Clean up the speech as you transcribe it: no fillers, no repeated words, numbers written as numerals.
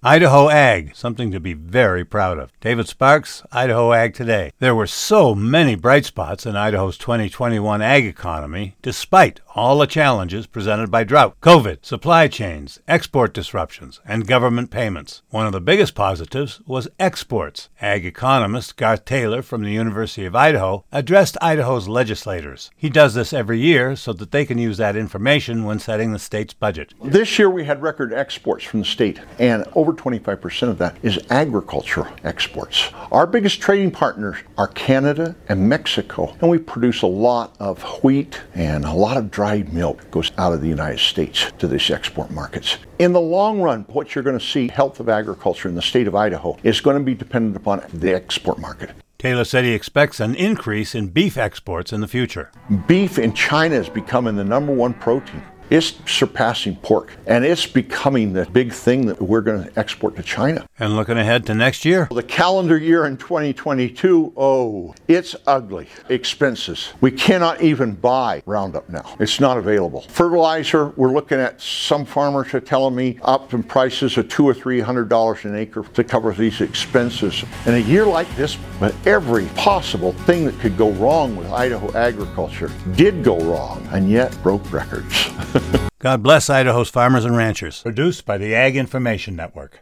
Idaho Ag, something to be very proud of. David Sparks, Idaho Ag Today. There were so many bright spots in Idaho's 2021 ag economy, despite all the challenges presented by drought, COVID, supply chains, export disruptions, and government payments. One of the biggest positives was exports. Ag economist Garth Taylor from the University of Idaho addressed Idaho's legislators. He does this every year so that they can use that information when setting the state's budget. This year we had record exports from the state, and over 25% of that is agriculture exports. Our biggest trading partners are Canada and Mexico, and we produce a lot of wheat and a lot of dried milk goes out of the United States to these export markets. In the long run, what you're going to see, health of agriculture in the state of Idaho, is going to be dependent upon the export market. Taylor said he expects an increase in beef exports in the future. Beef in China is becoming the #1 protein. It's surpassing pork, and it's becoming the big thing that we're going to export to China. And looking ahead to next year. The calendar year in 2022, it's ugly. Expenses. We cannot even buy Roundup now. It's not available. Fertilizer, we're looking at some farmers are telling me up in prices of $200 or $300 an acre to cover these expenses. In a year like this, but every possible thing that could go wrong with Idaho agriculture did go wrong, and yet broke records. God bless Idaho's farmers and ranchers. Produced by the Ag Information Network.